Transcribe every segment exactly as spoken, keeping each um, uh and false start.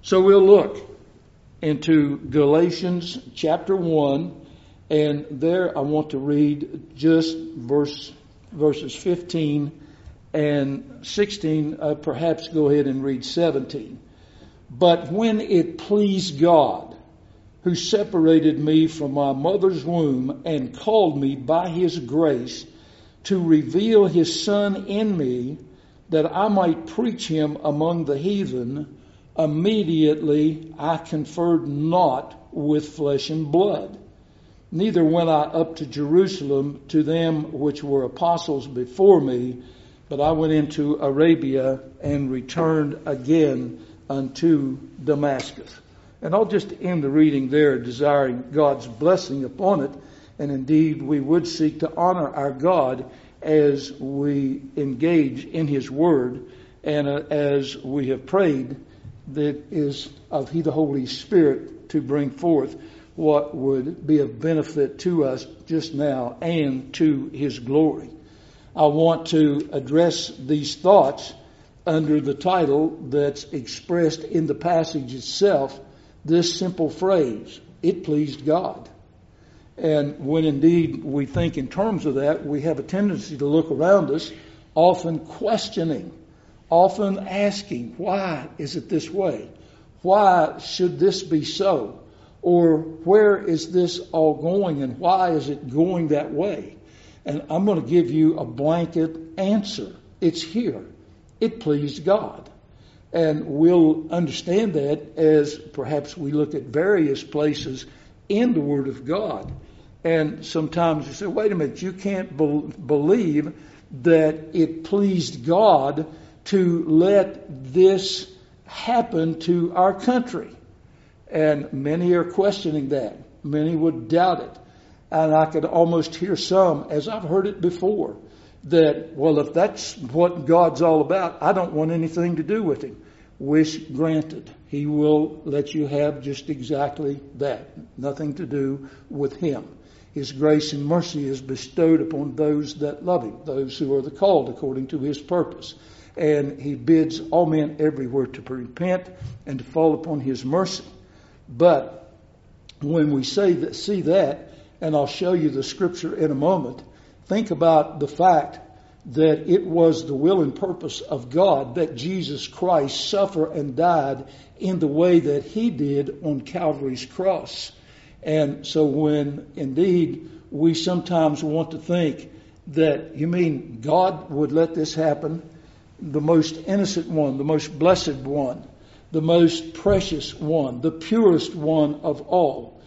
So we'll look into Galatians chapter one, and there I want to read just verse verses fifteen and sixteen. Uh, perhaps go ahead and read seventeen. But when it pleased God, who separated me from my mother's womb and called me by his grace to reveal his Son in me, that I might preach him among the heathen, immediately I conferred not with flesh and blood. Neither went I up to Jerusalem to them which were apostles before me, but I went into Arabia and returned again unto Damascus. And I'll just end the reading there, desiring God's blessing upon it. And indeed, we would seek to honor our God as we engage in his word, and uh, as we have prayed, that is of he the Holy Spirit to bring forth what would be of benefit to us just now and to his glory. I want to address these thoughts under the title that's expressed in the passage itself, this simple phrase, it pleased God. And when indeed we think in terms of that, we have a tendency to look around us, often questioning, often asking, why is it this way? Why should this be so? Or where is this all going, and why is it going that way? And I'm going to give you a blanket answer. It's here. It pleased God. And we'll understand that as perhaps we look at various places in the Word of God. And sometimes you say, wait a minute, you can't be- believe that it pleased God to let this happen to our country. And many are questioning that. Many would doubt it. And I could almost hear some, as I've heard it before, that, well, if that's what God's all about, I don't want anything to do with him. Wish granted. He will let you have just exactly that. Nothing to do with him. His grace and mercy is bestowed upon those that love him, those who are the called according to his purpose. And he bids all men everywhere to repent and to fall upon his mercy. But when we say that, see that, and I'll show you the scripture in a moment, think about the fact that it was the will and purpose of God that Jesus Christ suffer and died in the way that he did on Calvary's cross. And so when indeed we sometimes want to think that, you mean God would let this happen? The most innocent one, the most blessed one, the most precious one, the purest one of all.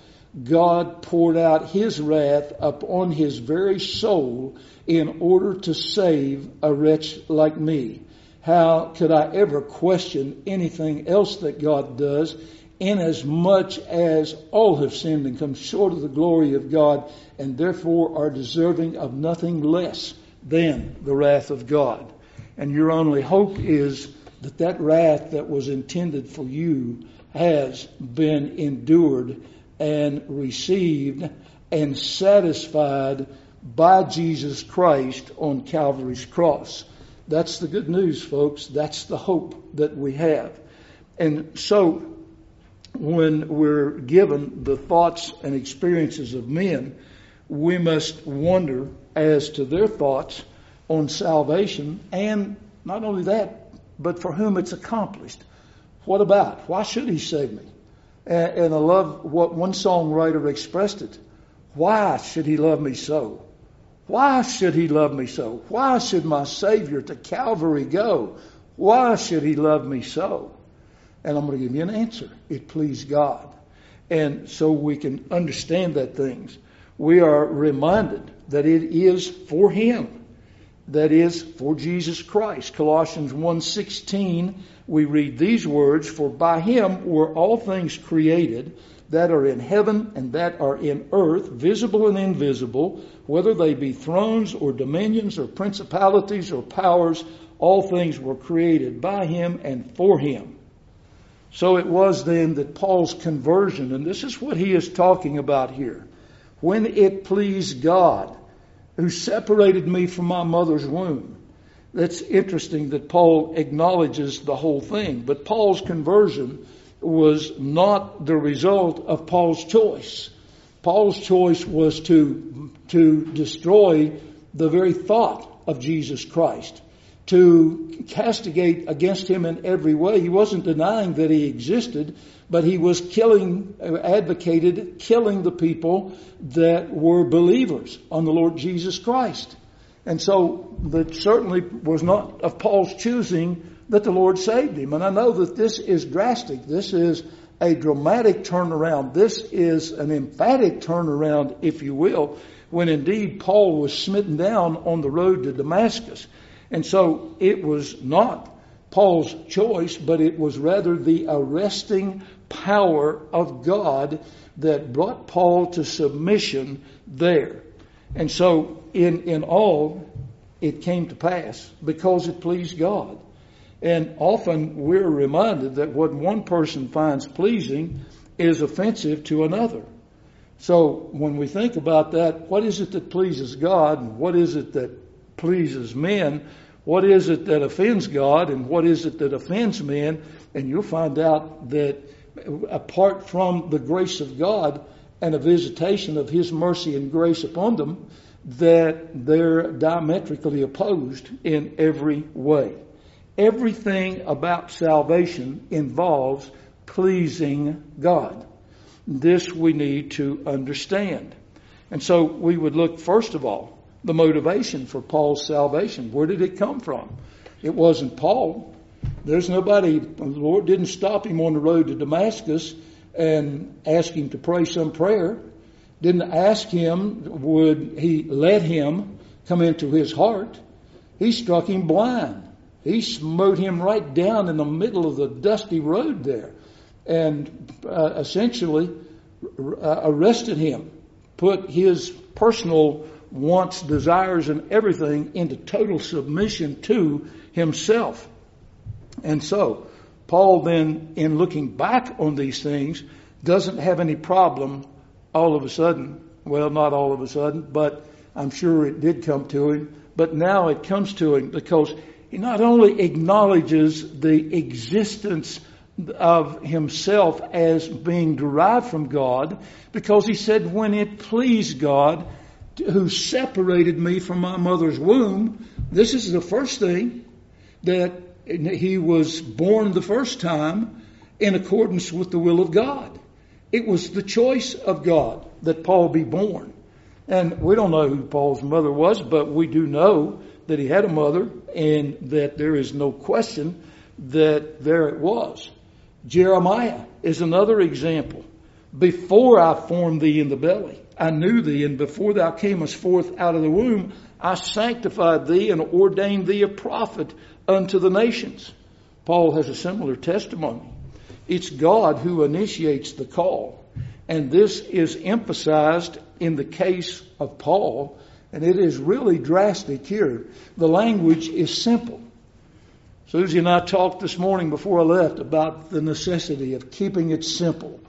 God poured out his wrath upon his very soul in order to save a wretch like me. How could I ever question anything else that God does, inasmuch as all have sinned and come short of the glory of God, and therefore are deserving of nothing less than the wrath of God? And your only hope is that that wrath that was intended for you has been endured and received and satisfied by Jesus Christ on Calvary's cross. That's the good news, folks. That's the hope that we have. And so when we're given the thoughts and experiences of men, we must wonder as to their thoughts on salvation, and not only that, but for whom it's accomplished. What about? Why should he save me? And, and I love what one songwriter expressed it. Why should he love me so? Why should he love me so? Why should my Savior to Calvary go? Why should he love me so? And I'm going to give you an answer. It pleased God. And so we can understand that things. We are reminded that it is for him. That is, for Jesus Christ. Colossians one sixteen, we read these words, for by him were all things created, that are in heaven and that are in earth, visible and invisible, whether they be thrones or dominions or principalities or powers, all things were created by him and for him. So it was then that Paul's conversion, and this is what he is talking about here, when it pleased God, who separated me from my mother's womb. That's interesting that Paul acknowledges the whole thing. But Paul's conversion was not the result of Paul's choice. Paul's choice was to, to destroy the very thought of Jesus Christ, to castigate against him in every way. He wasn't denying that he existed, but he was killing, advocated killing the people that were believers on the Lord Jesus Christ. And so that certainly was not of Paul's choosing that the Lord saved him. And I know that this is drastic. This is a dramatic turnaround. This is an emphatic turnaround, if you will, when indeed Paul was smitten down on the road to Damascus. And so it was not Paul's choice, but it was rather the arresting power of God that brought Paul to submission there. And so in, in all, it came to pass because it pleased God. And often we're reminded that what one person finds pleasing is offensive to another. So when we think about that, what is it that pleases God and what is it that pleases men? What is it that offends God and what is it that offends men? And you'll find out that apart from the grace of God and a visitation of His mercy and grace upon them, that they're diametrically opposed in every way. Everything about salvation involves pleasing God. This we need to understand. And so we would look, first of all, the motivation for Paul's salvation. Where did it come from? It wasn't Paul. There's nobody, the Lord didn't stop him on the road to Damascus and ask him to pray some prayer. Didn't ask him, would he let him come into his heart. He struck him blind. He smote him right down in the middle of the dusty road there and uh, essentially uh, arrested him, put his personal wants, desires, and everything into total submission to himself. And so, Paul then, in looking back on these things, doesn't have any problem all of a sudden. Well, not all of a sudden, but I'm sure it did come to him. But now it comes to him because he not only acknowledges the existence of himself as being derived from God, because he said, when it pleased God who separated me from my mother's womb, this is the first thing, that he was born the first time in accordance with the will of God. It was the choice of God that Paul be born. And we don't know who Paul's mother was, but we do know that he had a mother and that there is no question that there it was. Jeremiah is another example. Before I formed thee in the belly, I knew thee, and before thou camest forth out of the womb, I sanctified thee and ordained thee a prophet unto the nations. Paul has a similar testimony. It's God who initiates the call. And this is emphasized in the case of Paul, and it is really drastic here. The language is simple. Susie and I talked this morning before I left about the necessity of keeping it simple,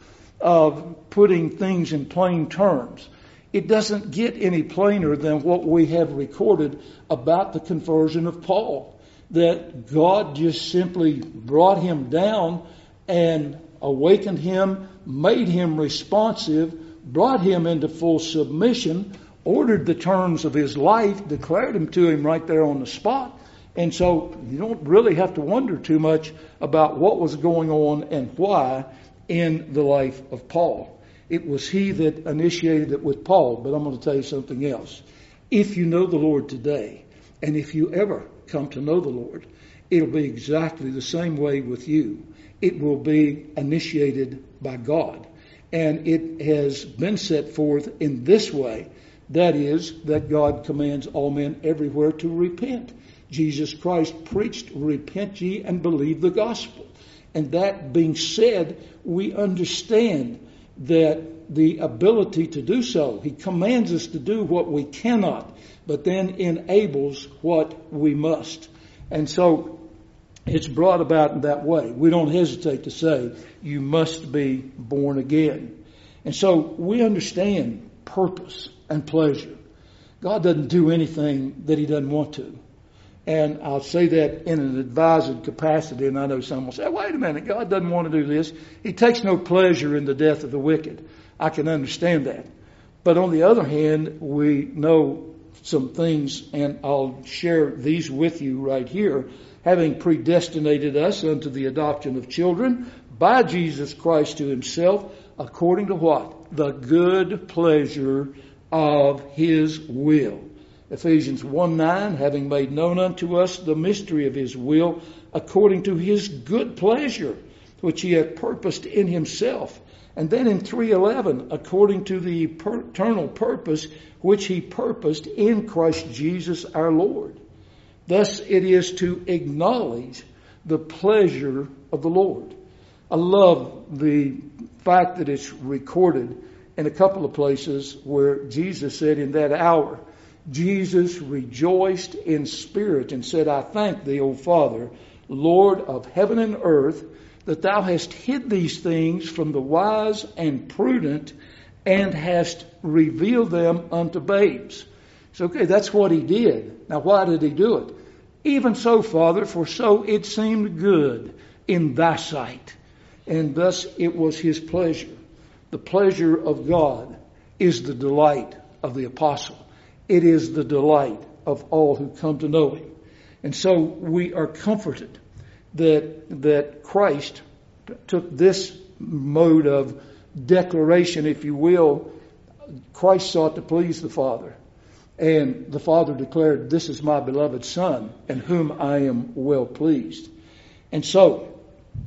of putting things in plain terms. It doesn't get any plainer than what we have recorded about the conversion of Paul. That God just simply brought him down and awakened him, made him responsive, brought him into full submission, ordered the terms of his life, declared them to him right there on the spot. And so you don't really have to wonder too much about what was going on and why in the life of Paul. It was he that initiated it with Paul. But I'm going to tell you something else. If you know the Lord today, and if you ever come to know the Lord, it'll be exactly the same way with you. It will be initiated by God. And it has been set forth in this way. That is, that God commands all men everywhere to repent. Jesus Christ preached, repent ye and believe the gospel. And that being said, we understand that the ability to do so. He commands us to do what we cannot, but then enables what we must. And so it's brought about in that way. We don't hesitate to say, you must be born again. And so we understand purpose and pleasure. God doesn't do anything that he doesn't want to. And I'll say that in an advised capacity, and I know some will say, wait a minute, God doesn't want to do this. He takes no pleasure in the death of the wicked. I can understand that. But on the other hand, we know some things, and I'll share these with you right here. Having predestinated us unto the adoption of children by Jesus Christ to himself, according to what? The good pleasure of his will. Ephesians one nine, having made known unto us the mystery of his will, according to his good pleasure, which he hath purposed in himself. And then in three eleven, according to the eternal purpose which he purposed in Christ Jesus our Lord. Thus it is to acknowledge the pleasure of the Lord. I love the fact that it's recorded in a couple of places where Jesus said in that hour, Jesus rejoiced in spirit and said, I thank thee, O Father, Lord of heaven and earth, that thou hast hid these things from the wise and prudent and hast revealed them unto babes. So, okay, that's what he did. Now, why did he do it? Even so, Father, for so it seemed good in thy sight. And thus it was his pleasure. The pleasure of God is the delight of the apostle. It is the delight of all who come to know him. And so we are comforted that that Christ took this mode of declaration, if you will. Christ sought to please the Father. And the Father declared, this is my beloved Son, in whom I am well pleased. And so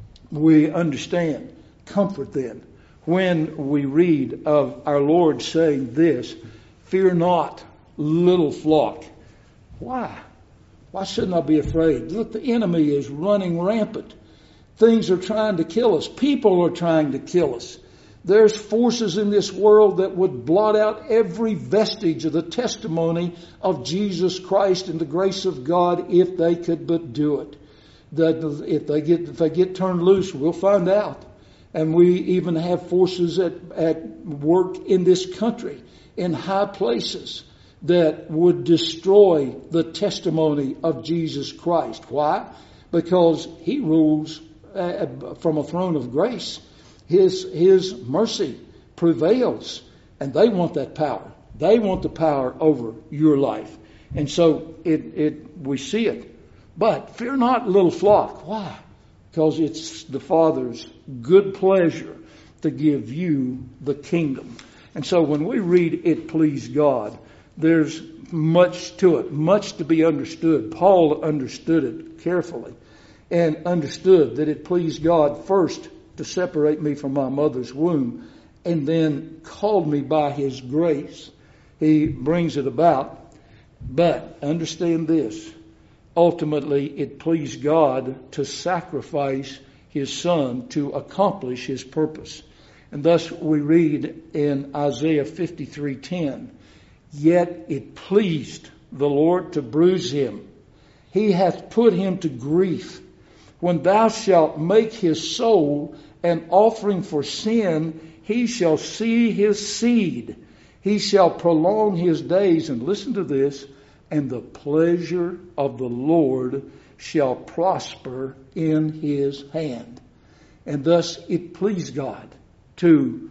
we understand comfort then when we read of our Lord saying this, fear not, little flock. Why? Why shouldn't I be afraid? Look, the enemy is running rampant. Things are trying to kill us. People are trying to kill us. There's forces in this world that would blot out every vestige of the testimony of Jesus Christ and the grace of God if they could but do it. That if they get if they get turned loose, we'll find out. And we even have forces at, at work in this country, in high places, that would destroy the testimony of Jesus Christ. Why? Because he rules uh, from a throne of grace. His, his mercy prevails, and they want that power. They want the power over your life. And so it, it, we see it. But fear not, little flock. Why? Because it's the Father's good pleasure to give you the kingdom. And so when we read it pleased God, there's much to it, much to be understood. Paul understood it carefully and understood that it pleased God first to separate me from my mother's womb and then called me by his grace. He brings it about. But understand this. Ultimately, it pleased God to sacrifice his Son to accomplish his purpose. And thus we read in Isaiah fifty-three ten, yet it pleased the Lord to bruise him. He hath put him to grief. When thou shalt make his soul an offering for sin, he shall see his seed. He shall prolong his days. And listen to this. And the pleasure of the Lord shall prosper in his hand. And thus it pleased God to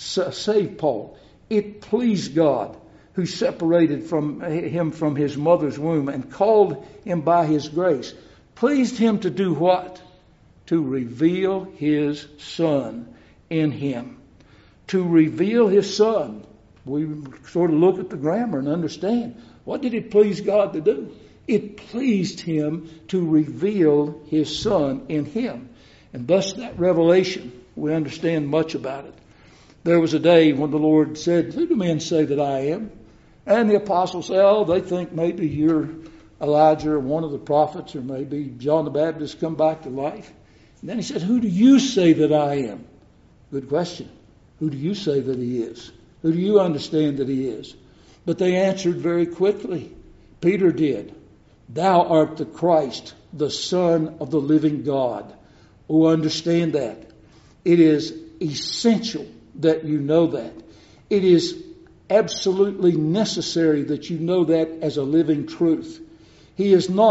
save Paul. It pleased God who separated from him from his mother's womb and called him by his grace. Pleased him to do what? To reveal his Son in him. To reveal his Son. We sort of look at the grammar and understand. What did it please God to do? It pleased him to reveal his Son in him. And thus that revelation, we understand much about it. There was a day when the Lord said, who do men say that I am? And the apostles say, oh, they think maybe you're Elijah or one of the prophets, or maybe John the Baptist come back to life. And then he said, who do you say that I am? Good question. Who do you say that he is? Who do you understand that he is? But they answered very quickly. Peter did. Thou art the Christ, the Son of the living God. Oh, understand that. It is essential that you know that. It is absolutely necessary that you know that as a living truth. He is not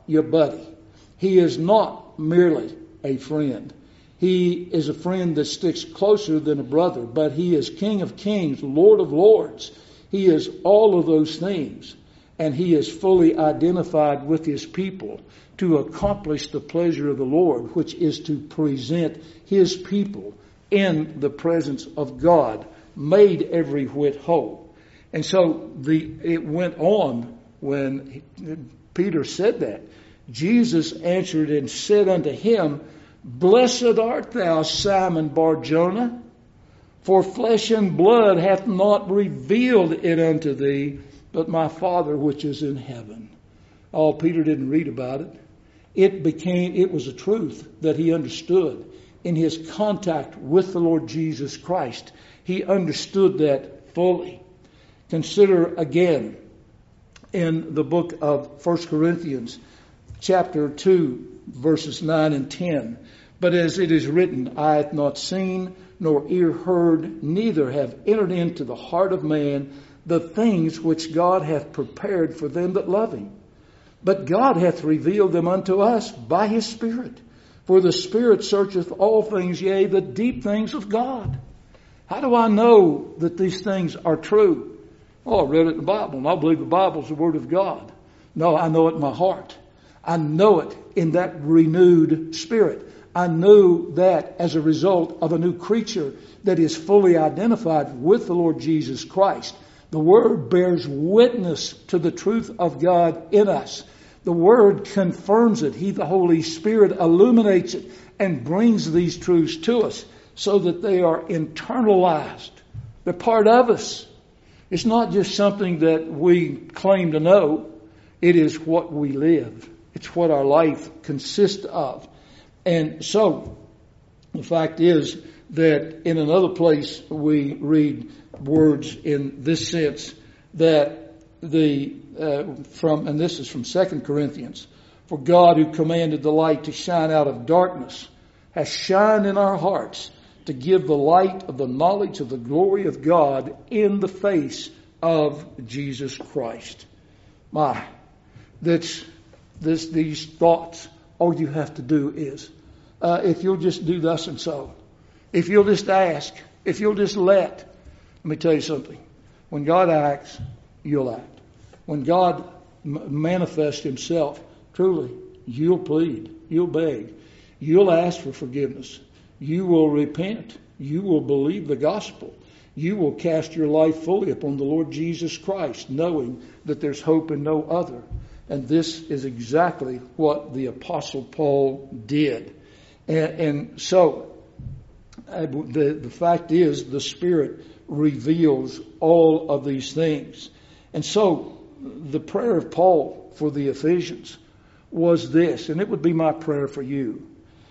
your buddy. He is not merely a friend. He is a friend that sticks closer than a brother, but he is King of Kings, Lord of Lords. He is all of those things, and he is fully identified with his people to accomplish the pleasure of the Lord, which is to present his people in the presence of God, made every whit whole. And so the it went on when Peter said that. Jesus answered and said unto him, Blessed art thou, Simon Bar-Jonah, for flesh and blood hath not revealed it unto thee, but my Father which is in heaven. Oh, Peter didn't read about it. It became, it was a truth that he understood in his contact with the Lord Jesus Christ. He understood that fully. Consider again in the book of First Corinthians, chapter two, verses nine and ten. But as it is written, eye hath not seen, nor ear heard, neither have entered into the heart of man the things which God hath prepared for them that love him. But God hath revealed them unto us by his Spirit. For the Spirit searcheth all things, yea, the deep things of God. How do I know that these things are true? Oh, I read it in the Bible, and I believe the Bible is the Word of God. No, I know it in my heart. I know it in that renewed spirit. I know that as a result of a new creature that is fully identified with the Lord Jesus Christ. The Word bears witness to the truth of God in us. The Word confirms it. He, the Holy Spirit, illuminates it and brings these truths to us so that they are internalized. They're part of us. It's not just something that we claim to know. It is what we live. It's what our life consists of. And so, the fact is that in another place we read words in this sense that the uh, from and this is from Second Corinthians, for God who commanded the light to shine out of darkness has shined in our hearts to give the light of the knowledge of the glory of God in the face of Jesus Christ. My, that's this these thoughts. All you have to do is, uh, if you'll just do thus and so, if you'll just ask, if you'll just let, let me tell you something. When God acts, you'll act. When God m- manifests himself, truly, you'll plead, you'll beg, you'll ask for forgiveness, you will repent, you will believe the gospel, you will cast your life fully upon the Lord Jesus Christ, knowing that there's hope in no other. And this is exactly what the Apostle Paul did. And, and so, uh, the, the fact is, the Spirit reveals all of these things. And so, the prayer of Paul for the Ephesians was this, and it would be my prayer for you,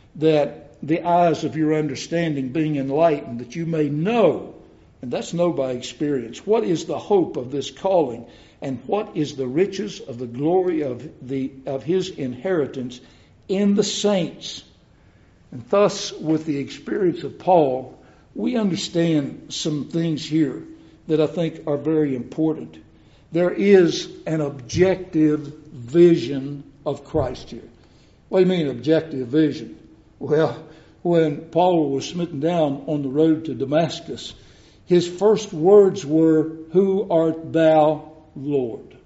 that the eyes of your understanding being enlightened, that you may know, and that's know by experience, what is the hope of this calling, and what is the riches of the glory of the of his inheritance in the saints. And thus, with the experience of Paul, we understand some things here that I think are very important. There is an objective vision of Christ here. What do you mean objective vision? Well, when Paul was smitten down on the road to Damascus, his first words were, "Who art thou, Lord?"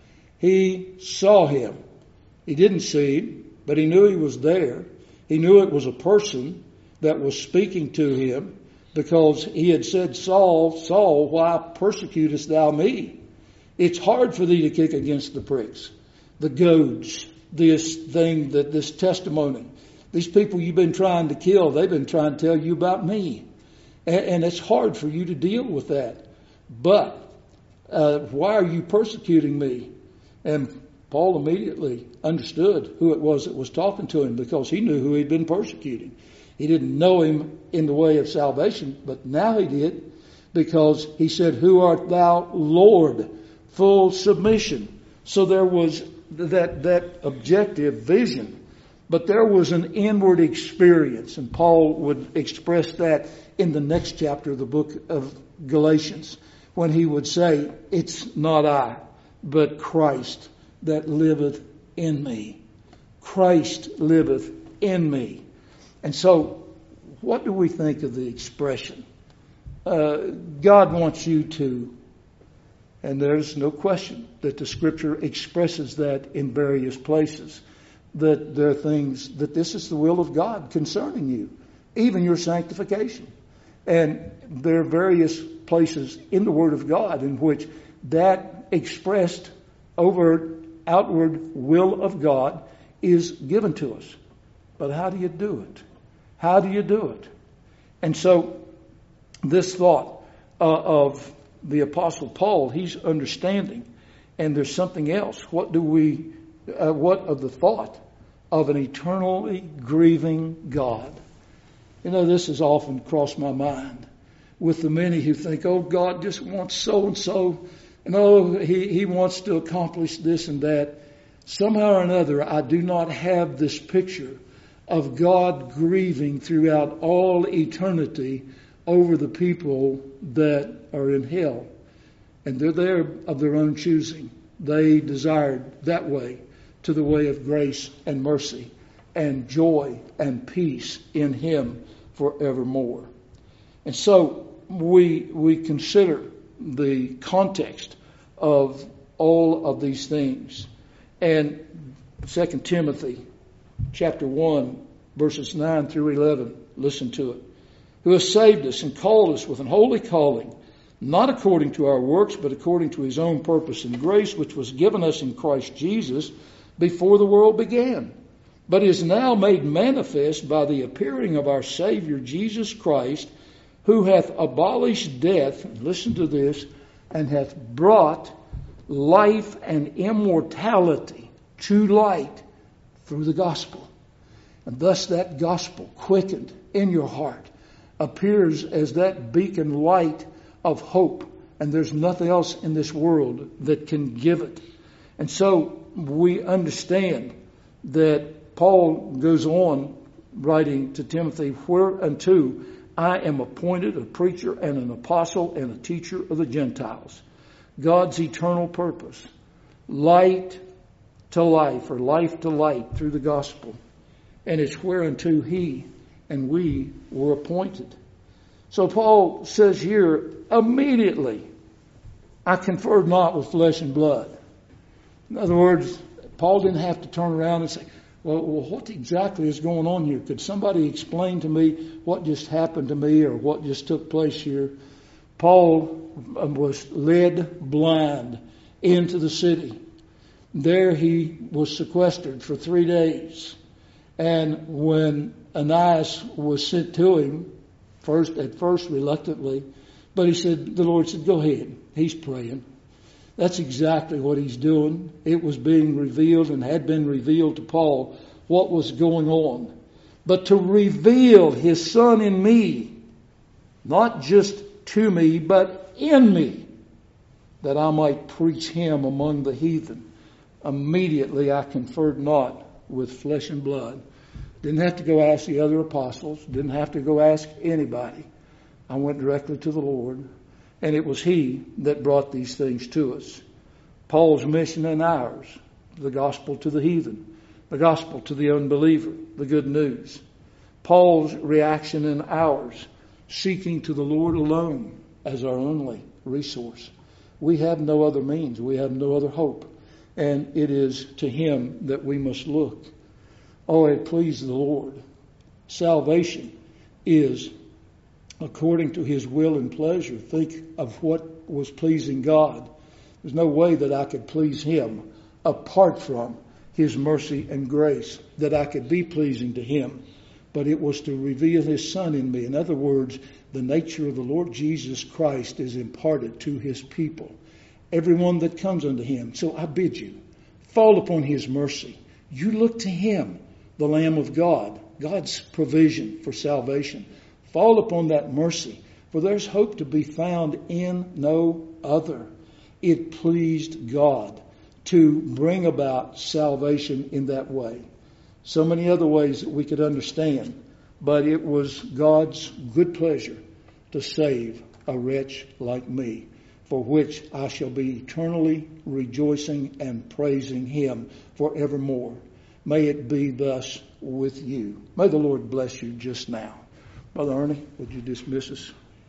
He saw him. He didn't see him, but he knew he was there. He knew it was a person that was speaking to him, because he had said, "Saul, Saul, why persecutest thou me?" It's hard for thee to kick against the pricks, the goads, this thing, that this testimony. These people you've been trying to kill, they've been trying to tell you about me. And, and it's hard for you to deal with that. But uh, why are you persecuting me? And Paul immediately understood who it was that was talking to him, because he knew who he'd been persecuting. He didn't know him in the way of salvation, but now he did, because he said, "Who art thou, Lord?" Full submission. So there was that, that objective vision. But there was an inward experience, and Paul would express that in the next chapter of the book of Galatians, when he would say, "It's not I, but Christ that liveth in me." Christ liveth in me. And so, what do we think of the expression? Uh, God wants you to, and there's no question that the Scripture expresses that in various places, that there are things, that this is the will of God concerning you, even your sanctification. And there are various places in the Word of God in which that expressed overt, outward will of God is given to us. But how do you do it? How do you do it? And so this thought uh, of the Apostle Paul, he's understanding. And there's something else. What do we, uh, what of the thought of an eternally grieving God? You know, this has often crossed my mind with the many who think, oh, God just wants so-and-so, and oh, he, he wants to accomplish this and that. Somehow or another, I do not have this picture of God grieving throughout all eternity over the people that are in hell. And they're there of their own choosing. They desired that way to the way of grace and mercy and joy and peace in Him forevermore. And so we we consider the context of all of these things. And Second Timothy chapter one, verses nine through eleven, listen to it. Who has saved us and called us with an holy calling, not according to our works, but according to His own purpose and grace, which was given us in Christ Jesus before the world began, but is now made manifest by the appearing of our Savior Jesus Christ, who hath abolished death, listen to this, and hath brought life and immortality to light through the gospel. And thus that gospel, quickened in your heart, appears as that beacon light of hope. And there's nothing else in this world that can give it. And so we understand that Paul goes on writing to Timothy, whereunto I am appointed a preacher and an apostle and a teacher of the Gentiles. God's eternal purpose, light to life, or life to light through the gospel. And it's whereunto he and we were appointed. So Paul says here, immediately, I conferred not with flesh and blood. In other words, Paul didn't have to turn around and say, well, well, what exactly is going on here? Could somebody explain to me what just happened to me or what just took place here? Paul was led blind into the city. There he was sequestered for three days. And when Ananias was sent to him, first at first reluctantly, but he said, the Lord said, go ahead. He's praying. That's exactly what he's doing. It was being revealed and had been revealed to Paul what was going on. But to reveal His Son in me, not just to me, but in me, that I might preach Him among the heathen. Immediately I conferred not with flesh and blood. Didn't have to go ask the other apostles. Didn't have to go ask anybody. I went directly to the Lord. And it was He that brought these things to us. Paul's mission and ours, the gospel to the heathen, the gospel to the unbeliever, the good news. Paul's reaction and ours, seeking to the Lord alone as our only resource. We have no other means. We have no other hope. And it is to Him that we must look. Oh, it pleased the Lord. Salvation is according to His will and pleasure. Think of what was pleasing God. There's no way that I could please Him apart from His mercy and grace, that I could be pleasing to Him. But it was to reveal His Son in me. In other words, the nature of the Lord Jesus Christ is imparted to His people. Everyone that comes unto Him. So I bid you, fall upon His mercy. You look to Him, the Lamb of God, God's provision for salvation. Fall upon that mercy, for there's hope to be found in no other. It pleased God to bring about salvation in that way. So many other ways that we could understand, but it was God's good pleasure to save a wretch like me, for which I shall be eternally rejoicing and praising Him forevermore. May it be thus with you. May the Lord bless you just now. Brother Ernie, would you dismiss us?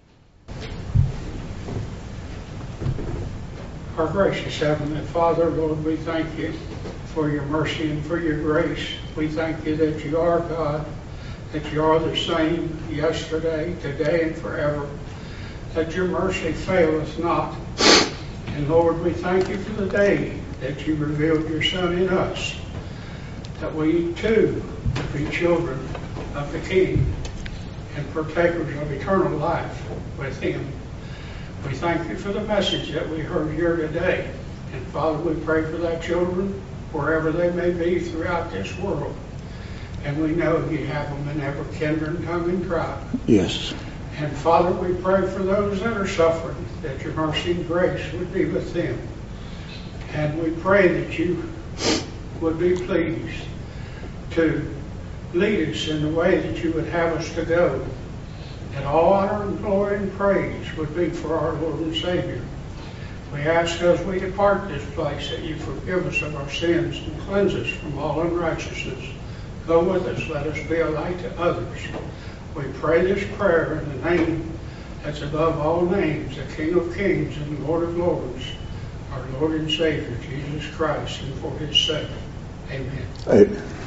Our gracious Heavenly Father, Lord, we thank you for your mercy and for your grace. We thank you that you are God, that you are the same yesterday, today, and forever, that your mercy faileth not. And Lord, we thank you for the day that you revealed your Son in us, that we too be children of the King and partakers of eternal life with him. We thank you for the message that we heard here today. And Father, we pray for thy children wherever they may be throughout this world. And we know you have them in every kindred, tongue, and tribe. Yes. And Father, we pray for those that are suffering, that your mercy and grace would be with them. And we pray that you would be pleased to lead us in the way that you would have us to go. And all honor and glory and praise would be for our Lord and Savior. We ask as we depart this place that you forgive us of our sins and cleanse us from all unrighteousness. Go with us, let us be a light to others. We pray this prayer in the name that's above all names, the King of Kings and Lord of Lords, our Lord and Savior, Jesus Christ, and for his sake. Amen. Amen.